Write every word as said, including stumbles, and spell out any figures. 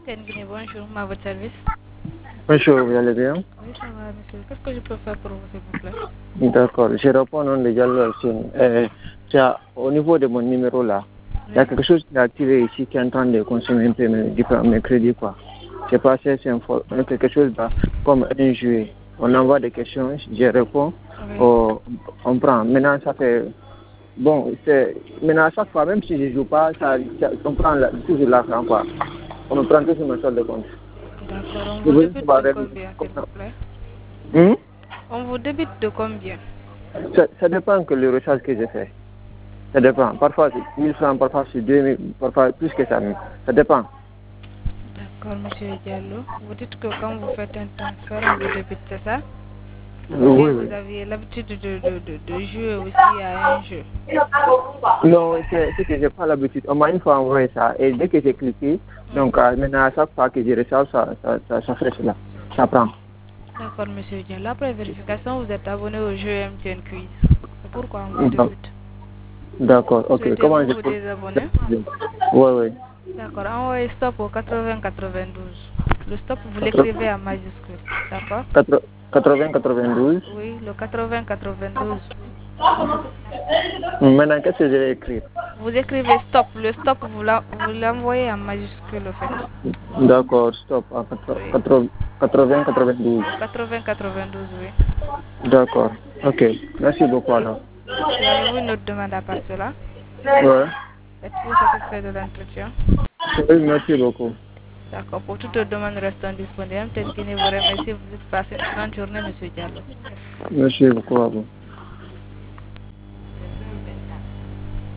M T N Guinée, bonjour, à votre service. Bonjour, vous allez bien? Oui, ça va, monsieur. Qu'est-ce que je peux faire pour vous, s'il vous plaît? D'accord, je réponds au nom de Diallo Hussein. Euh, tiens, au niveau de mon numéro là, il y a Oui. quelque chose qui est activé ici qui est en train de consommer un peu mes, mes crédits, quoi. J'ai passé quelque chose là, comme un jeu. On envoie des questions, je réponds, Oui. on, on prend. Maintenant, ça fait. Bon, c'est. Maintenant, à chaque fois, même si je ne joue pas, ça, ça, on prend la, toujours l'argent, quoi. On me prend toujours mon solde de compte. D'accord, on Je vous voulais débite savoir, de combien, s'il vous plaît? Hum? On vous débite de combien? Ça, ça dépend que le recharge que j'ai fait. Ça dépend. Parfois c'est mille francs, parfois c'est deux mille, parfois plus que ça. Ça dépend. D'accord, monsieur Diallo. Vous dites que quand vous faites un transfert, on vous débite, c'est ça? Oui, Ou bien oui. vous aviez l'habitude de, de, de, de jouer aussi à un jeu? Non, c'est c'est que j'ai pas l'habitude. On m'a une fois envoyé ça et dès que j'ai cliqué, donc Mhm. euh, maintenant à chaque fois que je recharge, ça, ça, ça, ça fait cela. Ça prend. D'accord, monsieur Diallo. Après vérification, vous êtes abonné au jeu M T N Quiz. C'est pourquoi on vous débite. D'accord, ok. Comment Souhaitez-vous je vous peux. désabonner? Oui, oui. D'accord, envoyez stop au quatre-vingts quatre-vingt-douze. Le stop, vous quatre- l'écrivez en majuscule. D'accord? quatre- quatre-vingts quatre-vingt-douze. Oui, le quatre-vingts quatre-vingt-douze. Maintenant, qu'est-ce que je vais écrire? Vous écrivez stop. Le stop, vous la- vous l'envoyez en majuscule, au fait. D'accord, stop. À Oui. quatre-vingts quatre-vingt-douze. quatre-vingts quatre-vingt-douze, oui. D'accord. Ok. Merci beaucoup alors. Et avez-vous une autre demande à part cela? Ouais. Êtes-vous satisfait de l'entretien? Oui, merci beaucoup. D'accord. Pour toute demande restant disponible, M T N Guinée vous remercie. Vous passez une excellente journée, monsieur Diallo. Merci beaucoup à vous.